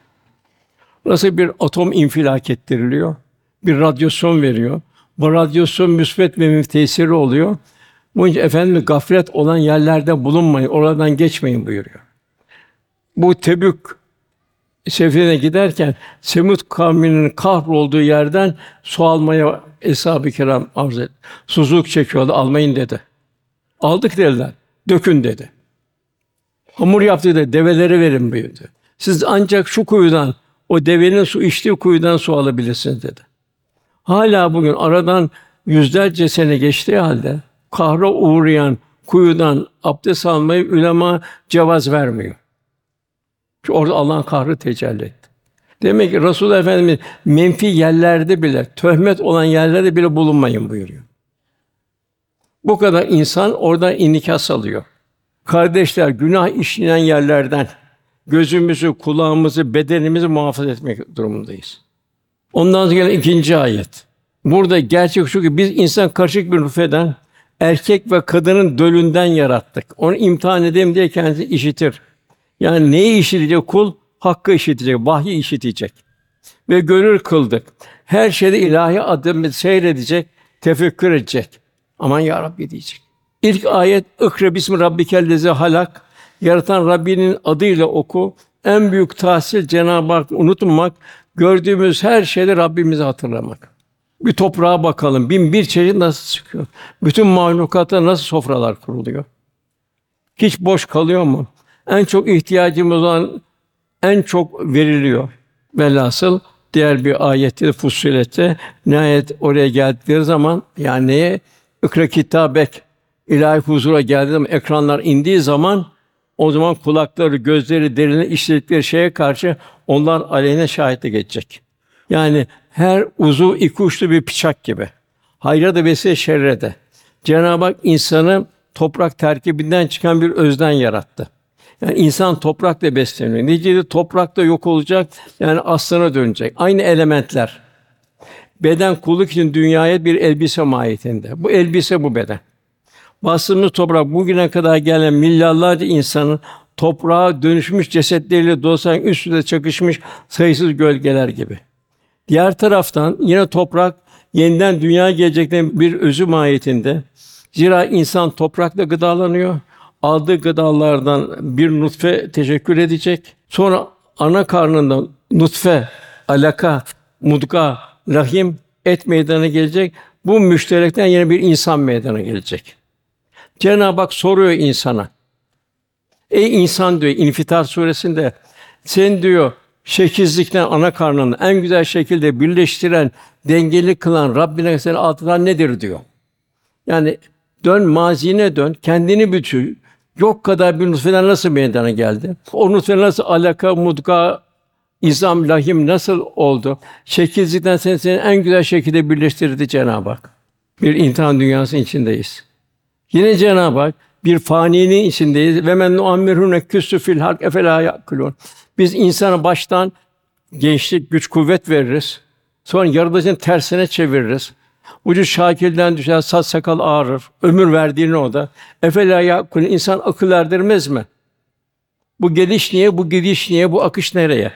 Speaker 1: Nasıl bir atom infilak ettiriliyor, bir radyasyon veriyor. Bu radyasyon müsbet ve müfit tesiri oluyor. Bunun için Efendimiz gaflet olan yerlerde bulunmayın, oradan geçmeyin buyuruyor. Bu Tebük seferine giderken Semud kavminin kahrolduğu yerden su almaya Eshab-ı Kiram arz etti. Susuzluk çekiyordu, almayın dedi. Aldık dediler, dökün dedi. Hamur yaptı dedi, develere verin buyurdu. Siz ancak şu kuyudan, o devenin su içtiği kuyudan su alabilirsiniz dedi. Hala bugün aradan yüzlerce sene geçtiği halde kahra uğrayan kuyudan abdest almayı ulema cevaz vermiyor. Çünkü orada Allah'ın kahrı tecelli etti. Demek ki Resulullah Efendimiz menfi yerlerde bile, töhmet olan yerlerde bile bulunmayın buyuruyor. Bu kadar insan orada inikas alıyor. Kardeşler, günah işlenen yerlerden gözümüzü, kulağımızı, bedenimizi muhafaza etmek durumundayız. Ondan sonra gelen ikinci ayet. Burada gerçek şu ki biz insan karışık bir nüfeden erkek ve kadının dölünden yarattık. Onu imtihan edeyim diye kendisi işitir. Yani neyi işitecek kul? Hakkı işitecek, vahyi işitecek. Ve görür kıldık. Her şeyde ilahi adımı seyredecek, tefekkür edecek. Aman ya Rabbi diyecek. İlk ayet "İkra bismi rabbikellezî halak." Yaratan Rabbinin adıyla oku. En büyük tahsil Cenab-ı Hak unutmamak, gördüğümüz her şeyde Rabbimizi hatırlamak. Bir toprağa bakalım, bin bir çeşit nasıl çıkıyor? Bütün mahlukata nasıl sofralar kuruluyor? Hiç boş kalıyor mu? En çok ihtiyacımız olan en çok veriliyor. Velhasıl diğer bir ayette Fussilet'te nihayet oraya geldikleri zaman yani neye? İkra kitabek ilahi huzura geldiği zaman ekranlar indiği zaman o zaman kulakları, gözleri, derileri işledikleri şeye karşı onlar aleyhine şahitlik geçecek. Yani her uzuv iki uçlu bir bıçak gibi. Hayra da vesile şerre de. Cenab-ı Hak insanı toprak terkibinden çıkan bir özden yarattı. Yani insan toprakla besleniyor. Neticede toprak da yok olacak, yani aslına dönecek. Aynı elementler. Beden kulluk için dünyaya bir elbise mahiyetinde. Bu elbise bu beden. Bastığımız toprak bugüne kadar gelen milyarlarca insanın toprağa dönüşmüş cesetleriyle dolu üstüne çakışmış sayısız gölgeler gibi. Diğer taraftan yine toprak yeniden dünyaya geleceklerin bir özü mahiyetinde. Zira insan toprakla gıdalanıyor. aldığı gıdalardan bir nutfe teşekkür edecek. Sonra ana karnında nutfe, alaka, mudga, rahim, et meydana gelecek. Bu müşterekten yine bir insan meydana gelecek. Cenab-ı Hak soruyor insana. Ey insan diyor İnfitar suresinde sen diyor şekilsizlikten ana karnını en güzel şekilde birleştiren, dengeli kılan Rabbine seni atılan nedir diyor. Yani dön mazine dön, kendini bütün. Yok kadar bir nutfeden nasıl meydana geldi? O nutfe nasıl alaka, mudga, izam, lahim nasıl oldu? Şekilsizlikten seni, seni en güzel şekilde birleştirdi Cenab-ı Hak. Bir imtihan dünyasının içindeyiz. Yine Cenab-ı Hak bir faninin içindeyiz. Ve men nuammirhu neküssü fil halk efela yakulun. Biz insana baştan gençlik, güç, kuvvet veririz. Sonra yaratılışın tersine çeviririz. Vücut şakilden düşer, saç sakal ağrır. Ömür verdiğini o da. Efela yakulun. İnsan akıl erdirmez mi? Bu geliş niye, bu gidiş niye, bu akış nereye?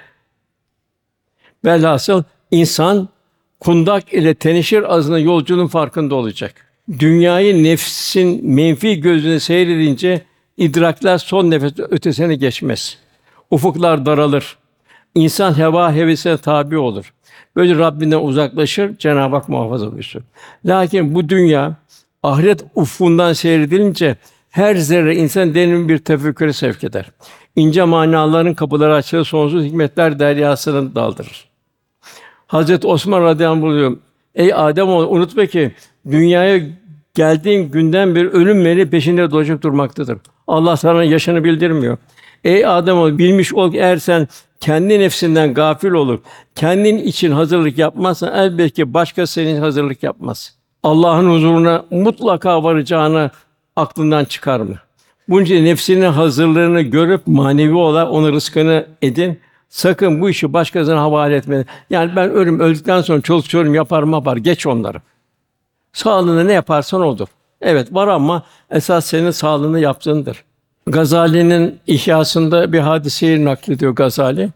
Speaker 1: Velhasıl insan kundak ile teneşir azına yolculuğun farkında olacak. Dünyayı nefsin menfi gözüne seyredince idrakler son nefes ötesine geçmez. Ufuklar daralır. İnsan heva hevesine tabi olur. Böyle Rabbinden uzaklaşır, Cenab-ı Hak muhafaza buyursun. Lakin bu dünya ahiret ufkundan seyredilince her zerre insan derin bir tefekküre sevk eder. İnce manaların kapıları açılır, sonsuz hikmetler deryasına daldırır. Hazreti Osman radıyallahu anh buyuruyor. Ey Adem oğlu unutma ki dünyaya geldiğin günden bir ölüm meleği peşinde dolaşıp durmaktadır. Allah sana yaşını bildirmiyor. Ey Adem oğlu bilmiş ol ki eğer sen kendi nefsinden gafil olup kendin için hazırlık yapmazsan elbette başkası senin hazırlık yapmaz. Allah'ın huzuruna mutlaka varacağını aklından çıkarma. Bunun için nefsinin hazırlığını görüp manevi olarak onun rızkını edin. Sakın bu işi başkasına havale etme. Yani ben ölüm öldükten sonra çoluk çocuğum yapar mı yapar. Geç onları. Sağlığında ne yaparsan olur. Evet var ama esas senin sağlığını yaptığındır. Gazali'nin İhyasında bir hadiseyi naklediyor Gazali.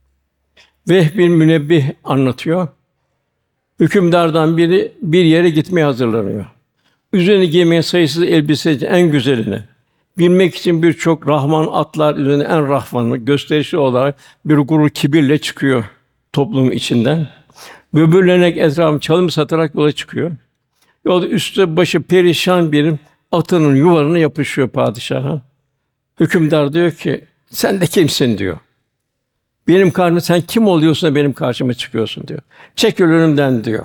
Speaker 1: Vehb bin Münebbih anlatıyor. Hükümdardan biri bir yere gitmeye hazırlanıyor. Üzerine giymeye sayısız elbise en güzelini. Binmek için birçok rahman atlar üzerine en rahmanı gösterişli olarak bir gurur kibirle çıkıyor toplumun içinden. Böbürlenerek etrafını çalım satarak yola çıkıyor. Yolda üstü başı perişan bir atının yuvarına yapışıyor padişaha. Hükümdar diyor ki sen de kimsin diyor. Benim karşıma sen kim oluyorsun da benim karşıma çıkıyorsun diyor. Çekil önümden diyor.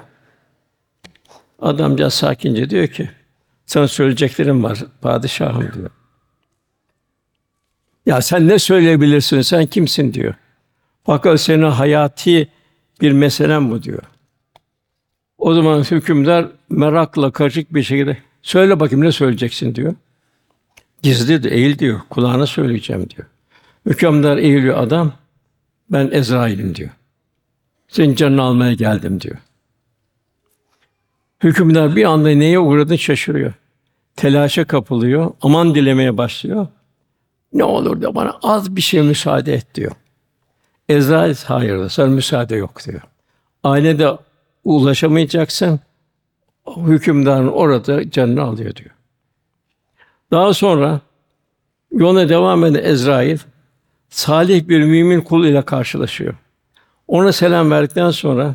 Speaker 1: Adamcağız sakince diyor ki sana söyleyeceklerim var padişahım diyor. Ya sen ne söyleyebilirsin? Sen kimsin diyor. Fakat senin hayati bir meselen bu diyor. O zaman hükümdar merakla karışık bir şekilde söyle bakayım ne söyleyeceksin diyor. Gizli de eğil diyor. Kulağına söyleyeceğim diyor. Hükümdar eğiliyor adam. Ben Ezrail'im diyor. Senin canını almaya geldim diyor. Hükümdar bir anda neye uğradığını şaşırıyor. Telaşa kapılıyor. Aman dilemeye başlıyor. Ne olur da bana az bir şey müsaade et diyor. Ezrail hayır, sana müsaade yok diyor. Ailede ulaşamayacaksın. Hükümdarın orada canını alıyor diyor. Daha sonra yoluna devam eden Ezrail salih bir mümin kul ile karşılaşıyor. Ona selam verdikten sonra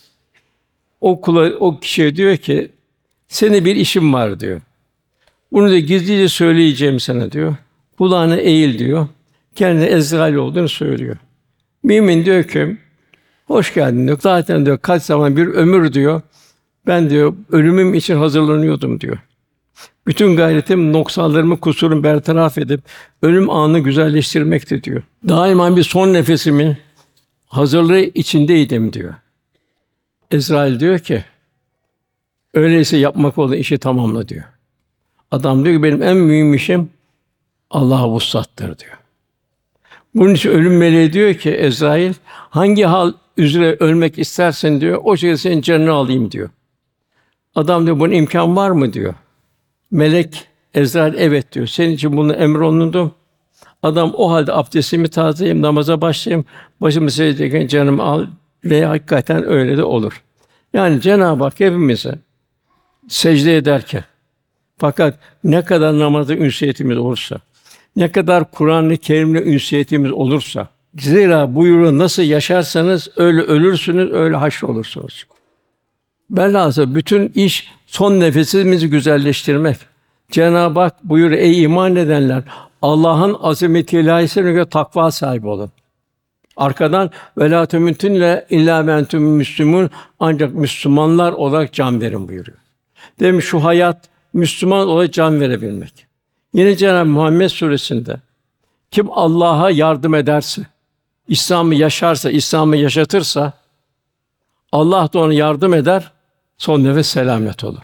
Speaker 1: o kula, o kişiye diyor ki senin bir işim var diyor. Bunu da gizlice söyleyeceğim sana diyor. Kulağına eğil diyor. Kendine Ezrail olduğunu söylüyor. Mümin diyor ki hoş geldin diyor. Zaten diyor kaç zaman bir ömür diyor. Ben diyor ölümüm için hazırlanıyordum diyor. Bütün gayretim noksanlarımı, kusurumu bertaraf edip ölüm anını güzelleştirmekti diyor. Daima bir son nefesimin hazırlığı içindeydim diyor. Ezrail diyor ki öyleyse yapmak olan işi tamamla diyor. Adam diyor ki benim en mühim işim Allah'a vuslattır diyor. Bunun için ölüm meleği diyor ki Ezrail hangi hal üzere ölmek istersen diyor o şekilde senin canını alayım diyor. Adam diyor bunun imkan var mı diyor. Melek Ezrail evet diyor. Senin için bunu emrolundum. Adam o halde abdestimi tazeleyeyim, namaza başlayayım, başımı secdedeyken canımı al ve hakikaten öyle de olur. Yani Cenab-ı Hak hepimize secde ederken fakat ne kadar namazda ünsiyetimiz olursa, Ne kadar Kur'an-ı Kerim'le ünsiyetimiz olursa, zira buyuruyor nasıl yaşarsanız öyle ölürsünüz, öyle haşrolursunuz. Velhâsıl bütün iş son nefesimizi güzelleştirmek. Cenab-ı Hak buyuruyor, ey iman edenler, Allah'ın azameti ilahisine göre takva sahibi olun. Arkadan ve lâ temûtunne illâ ve entüm müslümûn, ancak Müslümanlar olarak can verin buyuruyor. Demiş şu hayat Müslüman olarak can verebilmek. Yine Cenab-ı Muhammed suresinde kim Allah'a yardım ederse, İslam'ı yaşarsa, İslam'ı yaşatırsa Allah da ona yardım eder, son nefes selamet olur.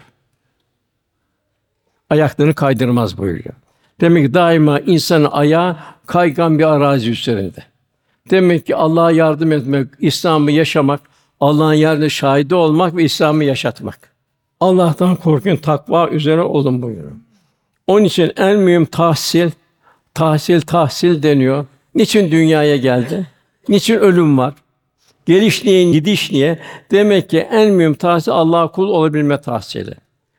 Speaker 1: Ayaklarını kaydırmaz buyuruyor. Demek ki daima insanın ayağı kaygan bir arazi üzerinde. Demek ki Allah'a yardım etmek, İslam'ı yaşamak, Allah'ın yardımına şahidi olmak ve İslam'ı yaşatmak. Allah'tan korkun, takva üzere olun buyuruyor. Onun için en mühim tahsil, tahsil tahsil deniyor. Niçin dünyaya geldi? Niçin ölüm var? Geliş niye, gidiş niye? Demek ki en mühim tahsil Allah'a kul olabilme tahsili.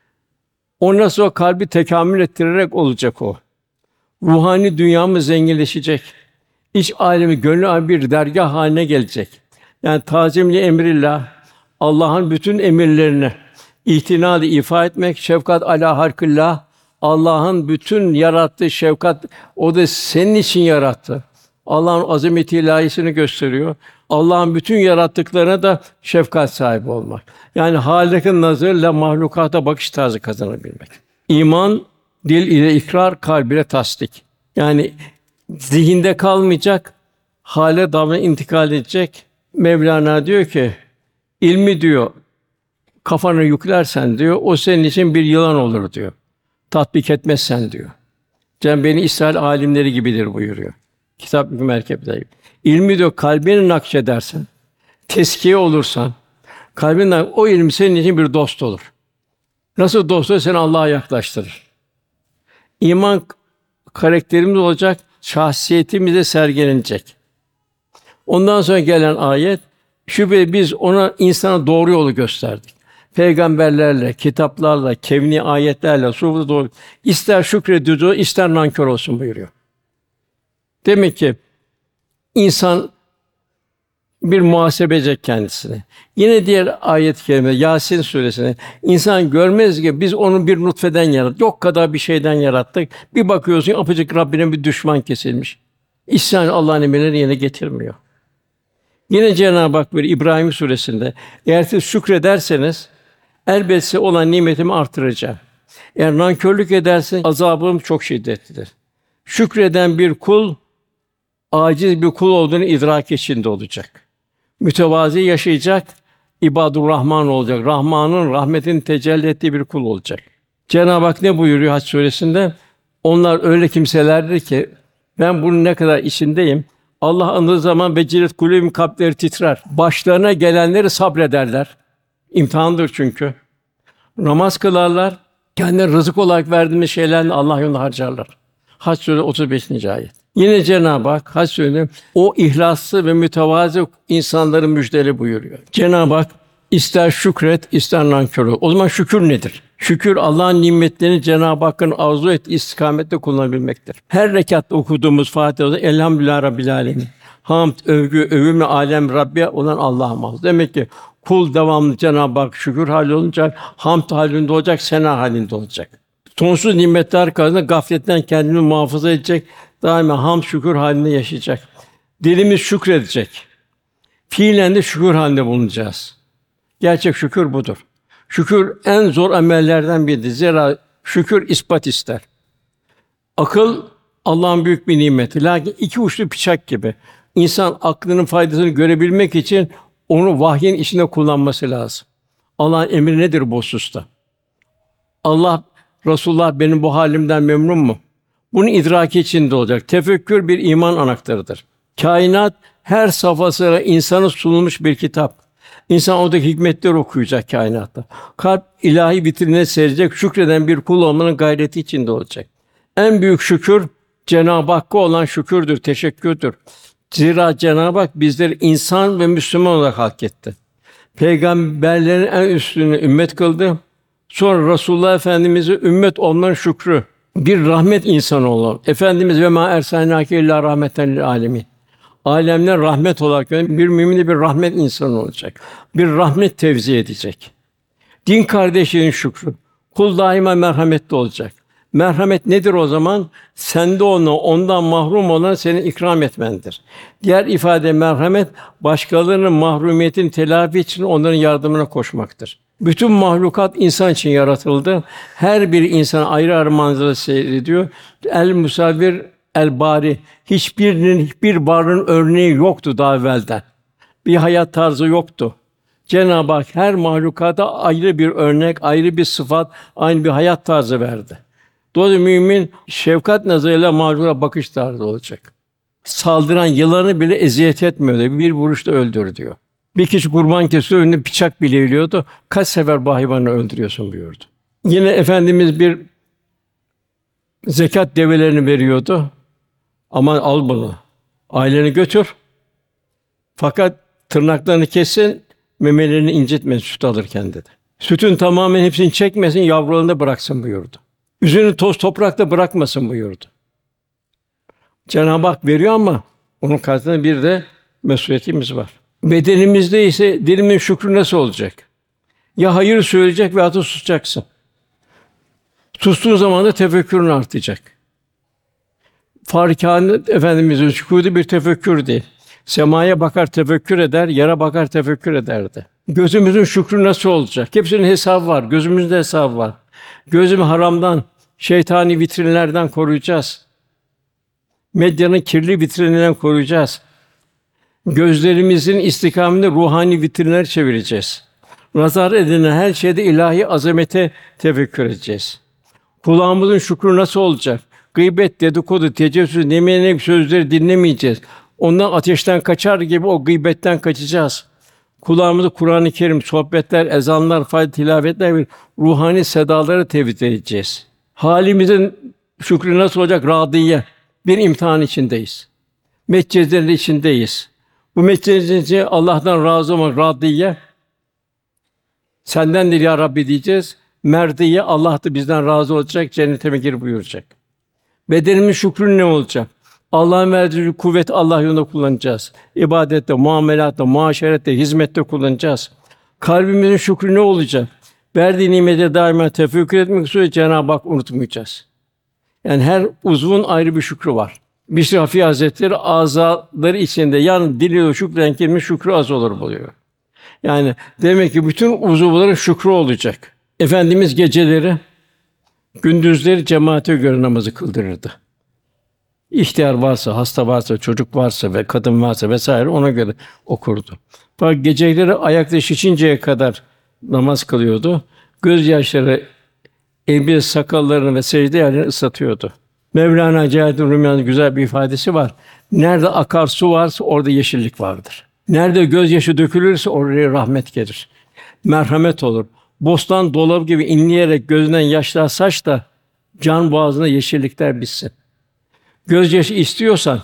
Speaker 1: Ondan sonra kalbi tekamül ettirerek olacak o. Ruhani dünyamız zenginleşecek. İç alemi gönlü alemi bir dergâh haline gelecek. Yani tazimli emrillah, Allah'ın bütün emirlerini itinâlı ifa etmek, şefkat alâ halkillah, Allah'ın bütün yarattığı şefkat, o da senin için yarattı. Allah'ın azameti ilahisini gösteriyor. Allah'ın bütün yarattıklarına da şefkat sahibi olmak. Yani Hâlik'in nazarıyla mahlukata bakış tarzı kazanabilmek. İman, dil ile ikrar, kalb ile tasdik. Yani zihinde kalmayacak, hale davranışa intikal edecek. Mevlana diyor ki, ilmi diyor, kafana yüklersen diyor, o senin için bir yılan olur diyor. Tatbik etmezsen diyor. Cenab-ı Beni İsrail âlimleri gibidir buyuruyor. Kitap hüküm merkepler gibi. İlmi diyor kalbini nakşedersen, teskiye olursan, kalbinden o ilim senin için bir dost olur. Nasıl dost olur? Seni Allah'a yaklaştırır. İman karakterimiz olacak, şahsiyetimize sergilenecek. Ondan sonra gelen ayet, şüphesiz biz ona insana doğru yolu gösterdik. Peygamberlerle, kitaplarla, kevni ayetlerle, sufle doğru. İster şükrediyor, ister nankör olsun buyuruyor. Demek ki insan bir muhasebe edecek kendisini. Yine diğer ayet-i kerime Yâsin suresinde insan görmez ki biz onu bir nutfeden yarattık. Yok kadar bir şeyden yarattık. Bir bakıyorsun apacık Rabbine bir düşman kesilmiş. İsyan Allah'ın emirlerini yerine getirmiyor. Yine Cenab-ı Hak böyle İbrahim suresinde eğer siz şükrederseniz elbette olan nimetimi artıracağım. Eğer nankörlük edersen azabım çok şiddetlidir. Şükreden bir kul aciz bir kul olduğunu idrak içinde olacak. Mütevazi yaşayacak, ibadur Rahman olacak. Rahman'ın rahmetini tecelli ettiği bir kul olacak. Cenab-ı Hak ne buyuruyor Hac suresinde? Onlar öyle kimselerdir ki ben bunun ne kadar içindeyim. Allah andığı zaman vecilet kulûbüm kalpleri titrer. Başlarına gelenleri sabrederler. İmtihandır çünkü. Namaz kılarlar. Kendilerine rızık olarak verdiğimiz şeylerini Allah yolunda harcarlar. Hac suresi otuz beşinci ayet. Yine Cenab-ı Hak Hac suresinde o ihlaslı ve mütevazı insanları müjdeli buyuruyor. Cenab-ı Hak ister şükret, ister nankör ol. O zaman şükür nedir? Şükür Allah'ın nimetlerini Cenab-ı Hakk'ın arzu ettiği istikamette kullanabilmektir. Her rekatta okuduğumuz Fatiha'da Elhamdülillah Rabbil Âlemin. Hamd, övgü, övünme alem Rabbi olan Allah'a mahsus. Demek ki kul devamlı Cenab-ı Hak şükür hali olunca hamd halinde olacak, sena halinde olacak. Sonsuz nimetler karşısında gafletten kendini muhafaza edecek, daima hamd şükür halinde yaşayacak. Dilimiz şükredecek. Fiilen de şükür halinde bulunacağız. Gerçek şükür budur. Şükür en zor amellerden biridir. Zira şükür ispat ister. Akıl Allah'ın büyük bir nimeti. Lakin iki uçlu bıçak gibi. İnsan aklının faydasını görebilmek için onu vahyin içinde kullanması lazım. Allah'ın emri nedir bu hususta? Allah Resulullah benim bu halimden memnun mu? Bunun idraki içinde olacak. Tefekkür bir iman anahtarıdır. Kainat her safhasına insana sunulmuş bir kitap. İnsan oradaki hikmetleri okuyacak kainatta. Kalp ilahi vitrine serecek, şükreden bir kul olmanın gayreti içinde olacak. En büyük şükür Cenab-ı Hakk'a olan şükürdür, teşekkürdür. Zira Cenab-ı Hak bizleri insan ve Müslüman olarak halk etti. Peygamberlerin en üstünü ümmet kıldı. Sonra Resulullah Efendimiz'i ümmet olmanın şükrü bir rahmet insanı olan Efendimiz ve ma ersalnâke illâ rahmeten lil âlemin. Âlemler rahmet olarak gönderdi. Bir mümin de bir rahmet insanı olacak. Bir rahmet tevzi edecek. Din kardeşliğinin şükrü. Kul daima merhametli olacak. Merhamet nedir o zaman? Sende onu, ondan mahrum olan seni ikram etmendir. Diğer ifade merhamet, başkalarının mahrumiyetini telafi için onların yardımına koşmaktır. Bütün mahlukat insan için yaratıldı. Her bir insan ayrı ayrı manzara seyrediyor. El musavvir, el bari. Hiçbirinin, hiçbir varlığın örneği yoktu daha evvelden. Bir hayat tarzı yoktu. Cenab-ı Hak her mahlukata ayrı bir örnek, ayrı bir sıfat, aynı bir hayat tarzı verdi. Dolayısıyla mümin şefkat nazarıyla mahlukata bakış tarzı olacak. Saldıran yılanı bile eziyet etmiyor diyor. Bir vuruşta öldür diyor. Bir kişi kurban kesiyor, önüne bıçak bile eğiliyordu. Kaç sefer bu hayvanı öldürüyorsun buyurdu. Yine Efendimiz bir zekat develerini veriyordu. Aman al bunu. Aileni götür. Fakat tırnaklarını kessin, memelerini incitmesin süt alırken dedi. Sütün tamamen hepsini çekmesin, yavrularını bıraksın buyurdu. Üzerine toz toprakta bırakmasın buyurdu. Cenab-ı Hak veriyor ama onun karşısında bir de mesuliyetimiz var. Bedenimizde ise dilimin şükrü nasıl olacak? Ya hayır söyleyecek veya da susacaksın. Sustuğun zaman da tefekkürün artacak. Farikâne Efendimiz'in şükrü bir tefekkür değil. Semaya bakar tefekkür eder, yere bakar tefekkür ederdi. Gözümüzün şükrü nasıl olacak? Hepsinin hesabı var, gözümüzde hesabı var. Gözümü haramdan, şeytani vitrinlerden koruyacağız. Medyanın kirli vitrinlerinden koruyacağız. Gözlerimizin istikametini ruhani vitrinler çevireceğiz. Nazar edilen her şeyde ilahi azamete tefekkür edeceğiz. Kulağımızın şükrü nasıl olacak? Gıybet, dedikodu, tecessüs, nemine sözleri dinlemeyeceğiz. Ondan ateşten kaçar gibi o gıybetten kaçacağız. Kulağımızı Kur'an-ı Kerim, sohbetler, ezanlar, fayda tilavetler ve ruhani sedaları tevhid edeceğiz. Halimizin şükrü nasıl olacak? Râdiye. Bir imtihan içindeyiz. Meccezlerin içindeyiz. Bu meccezleri Allah'tan razı olmak râdiye. Sendendir ya Rabbi diyeceğiz. Merdiye, Allah da bizden razı olacak, cennetime gir buyuracak. Bedenimin şükrü ne olacak? Allah'ın verdiği kuvveti Allah yolunda kullanacağız. İbadette, muamelatta, muaşerette, hizmette kullanacağız. Kalbimizin şükrü ne olacak? Verdiği nimete daima tefekkür etmek üzere Cenab-ı Hak unutmayacağız. Yani her uzvun ayrı bir şükrü var. Bişri Hafi Hazretleri azaları içinde yani diliyle şükreden kelimenin şükrü az olur buluyor. Yani demek ki bütün uzuvların şükrü olacak. Efendimiz geceleri, gündüzleri cemaate göre namazı kıldırırdı. İhtiyar varsa, hasta varsa, çocuk varsa ve kadın varsa vesaire ona göre okurdu. Fakat geceleri ayakta şişinceye kadar namaz kılıyordu. Gözyaşları elbise sakallarını ve secde yerlerini ıslatıyordu. Mevlana Celaleddin Rumi'nin güzel bir ifadesi var. Nerede akarsu varsa orada yeşillik vardır. Nerede gözyaşı dökülürse oraya rahmet gelir. Merhamet olur. Bostan dolabı gibi inleyerek gözünden yaşlar saç da can boğazına yeşillikler bitsin. Gözyaşı istiyorsan,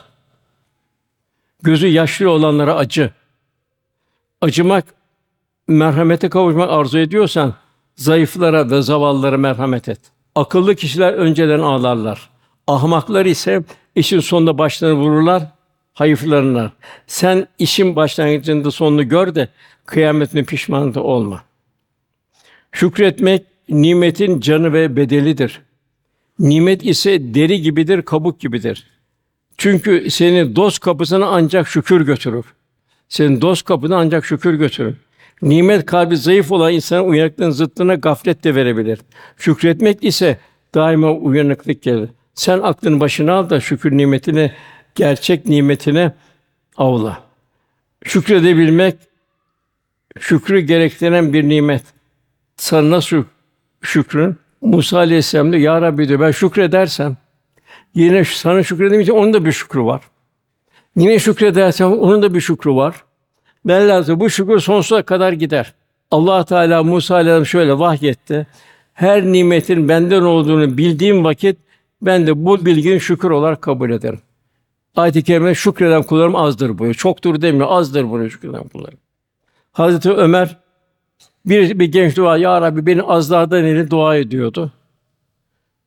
Speaker 1: gözü yaşlı olanlara acı. Acımak, merhamete kavuşmak arzu ediyorsan, zayıflara ve zavallılara merhamet et. Akıllı kişiler önceden ağlarlar. Ahmaklar ise işin sonunda başlarını vururlar, hayıflanırlar. Sen işin başlangıcında sonunu gör de kıyametine pişman da olma. Şükretmek nimetin canı ve bedelidir. Nimet ise deri gibidir, kabuk gibidir. Çünkü seni dost kapısına ancak şükür götürür. Senin dost kapına ancak şükür götürür. Nimet kalbi zayıf olan insana uyanıklığın zıttına gaflet de verebilir. Şükretmek ise daima uyanıklık gelir. Sen aklını başına al da şükür nimetine, gerçek nimetine avla. Şükredebilmek şükrü gerektiren bir nimet. Sana nasıl şükrün? Musa Aleyhisselam diyor, Ya Rabbi diyor, ben şükredersem yine sana şükredemeyeceğim, onun da bir şükrü var. Yine şükredersem onun da bir şükrü var. Velhâsıl bu şükür sonsuza kadar gider. Allah Teala Musa Aleyhisselam şöyle vahyetti. Her nimetin benden olduğunu bildiğim vakit ben de bu bilginin şükür olarak kabul ederim. Ayet-i kerime şükreden kullarım azdır buyuruyor. Çoktur demiyor, azdır buyuruyor şükreden kullarım. Hazreti Ömer bir, bir genç dua, Ya Rabbi beni azlardan eyle dua ediyordu.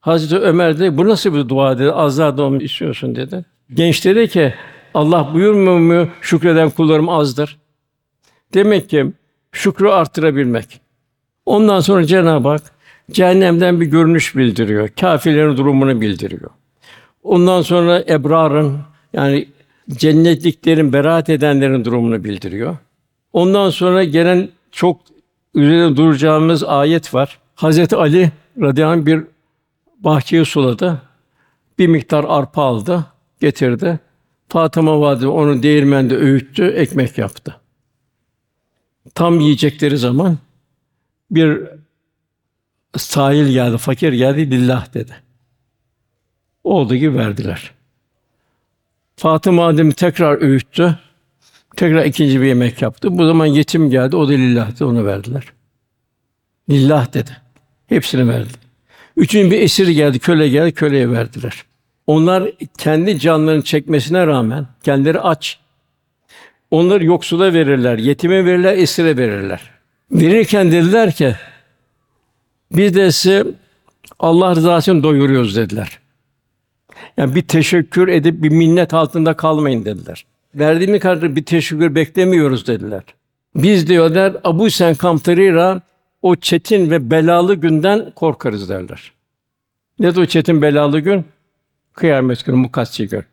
Speaker 1: Hazreti Ömer de bu nasıl bir dua dedi. Az daha doğum istiyorsun dedi. Genç dedi ki Allah buyurmuyor mu şükreden kullarım azdır. Demek ki şükrü arttırabilmek. Ondan sonra Cenab-ı Hak cehennemden bir görünüş bildiriyor. Kâfirlerin durumunu bildiriyor. Ondan sonra ebrarın yani cennetliklerin, beraat edenlerin durumunu bildiriyor. Ondan sonra gelen çok üzerinde duracağımız ayet var. Hazreti Ali radıyallahu anh bir bahçeyi suladı. Bir miktar arpa aldı, getirdi. Fatıma valide onu değirmende öğüttü, ekmek yaptı. Tam yiyecekleri zaman bir sahil geldi, fakir geldi, lillah dedi. Olduğu gibi verdiler. Fatıma validem tekrar öğüttü. Tekrar ikinci bir yemek yaptı. Bu zaman yetim geldi, o da lillah dedi, onu verdiler. Lillah dedi. Hepsini verdi. Üçüncü bir esir geldi, köle geldi, köleye verdiler. Onlar kendi canlarını çekmesine rağmen kendileri aç. Onları yoksula verirler, yetime verirler, esire verirler. Verirken dediler ki biz de size Allah rızası için doyuruyoruz dediler. Yani bir teşekkür edip bir minnet altında kalmayın dediler. Verdiğimiz kadar bir teşekkür beklemiyoruz dediler. Biz diyorlar Abu Sen Kamtarira o çetin ve belalı günden korkarız derler. Nedir o çetin belalı gün? Kıyamet günü, mukassi gün.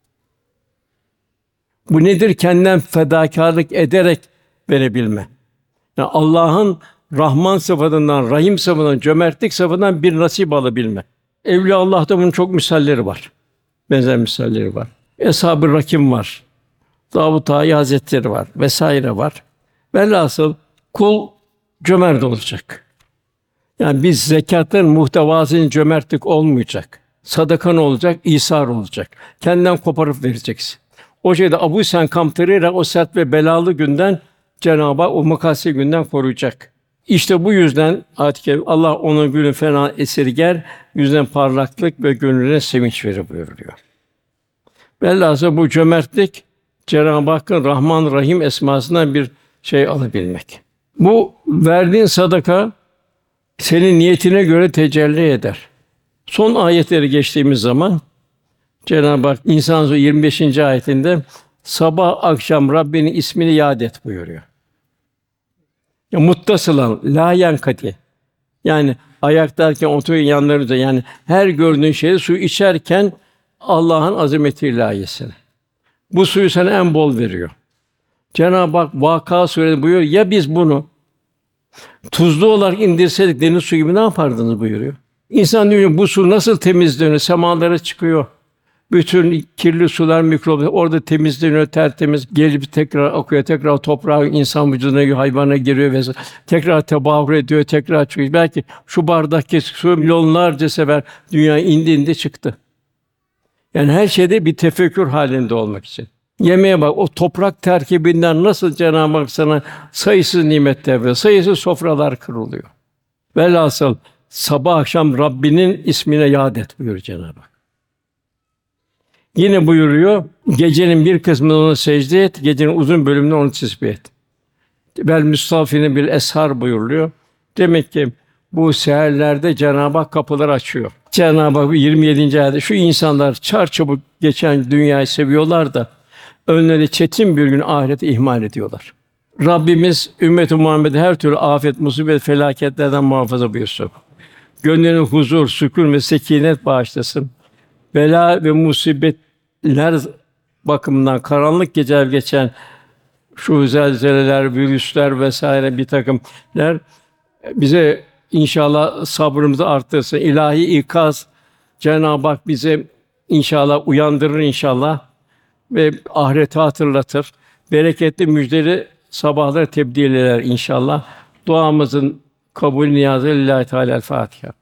Speaker 1: Bu nedir? Kendinden fedakârlık ederek verebilme. Yani Allah'ın Rahman sıfatından, Rahim sıfatından, cömertlik sıfatından bir nasip alabilme. Evliya Allah'ta bunun çok misalleri var. Benzer misalleri var. Eshab-ı Rakim var. Davud Tâi Hazretleri var vesaire var. Velhasıl kul cömert olacak. Yani biz zekatın muhtevasının cömertlik olmayacak. Sadakan olacak, İsar olacak. Kendinden koparıp vereceksin. O şeyde Abu Sen Kamtarira o sert ve belalı günden Cenab-ı Hak o mukassi günden koruyacak. İşte bu yüzden ayet-i Allah onun gülün fena esirger, yüzünden parlaklık ve gönlüne sevinç verir buyuruyor. Velhâsıl bu cömertlik Cenab-ı Hakk'ın Rahman Rahim esmasından bir şey alabilmek. Bu verdiğin sadaka senin niyetine göre tecelli eder. Son ayetleri geçtiğimiz zaman Cenab-ı Hak İnsan Suresi yirmi beşinci ayetinde sabah akşam Rabbinin ismini yad et buyuruyor. Ya muttasılan, la yenkati. Yani ayaktayken oturuyor yanlarında yani her gördüğün şeyi su içerken Allah'ın azameti ilahiyesini. Bu suyu sana en bol veriyor. Cenab-ı Hak Vakâ Sûresi'nde buyuruyor ya biz bunu tuzlu olarak indirseydik deniz suyu gibi ne yapardınız buyuruyor. İnsan diyor bu su nasıl temizleniyor, semalara çıkıyor. Bütün kirli sular, mikroplar orada temizleniyor, tertemiz. Gelip tekrar akıyor, tekrar toprağa, insan vücuduna, hayvana giriyor ve tekrar tebahür ediyor, tekrar çıkıyor. Belki şu bardaktaki su milyonlarca sefer dünyaya indi indi çıktı. Yani her şeyde bir tefekkür halinde olmak için. Yemeğe bak, o toprak terkibinden nasıl Cenab-ı Hak sana sayısız nimetler veriyor, sayısız sofralar kuruluyor. Velhasıl sabah akşam Rabbinin ismine yad et buyuruyor Cenab-ı Hak. Yine buyuruyor, gecenin bir kısmını ona secde et, gecenin uzun bölümünü onu tesbih et. Vel müstafine bil eshar buyuruluyor. Demek ki bu seherlerde Cenab-ı Hak kapıları açıyor. Cenab-ı Hak yirmi yedinci ayette şu insanlar çarçabuk geçen dünyayı seviyorlar da önleri çetin bir gün ahireti ihmal ediyorlar. Rabbimiz ümmet-i Muhammed'e her türlü afet, musibet, felaketlerden muhafaza buyursun. Gönlüne huzur, sükûn ve sekînet bağışlasın. Bela ve musibetler bakımından karanlık geceler geçen şu zelzeleler, virüsler vesaire bir takımlar bize inşallah sabrımızı arttırsın. İlahi ikaz Cenab-ı Hak bize inşallah uyandırır inşallah ve ahireti hatırlatır. Bereketli müjdeli sabahları tebdil eder inşallah. Duamızın kabul niyazı lillahi teâlâ. Fatiha.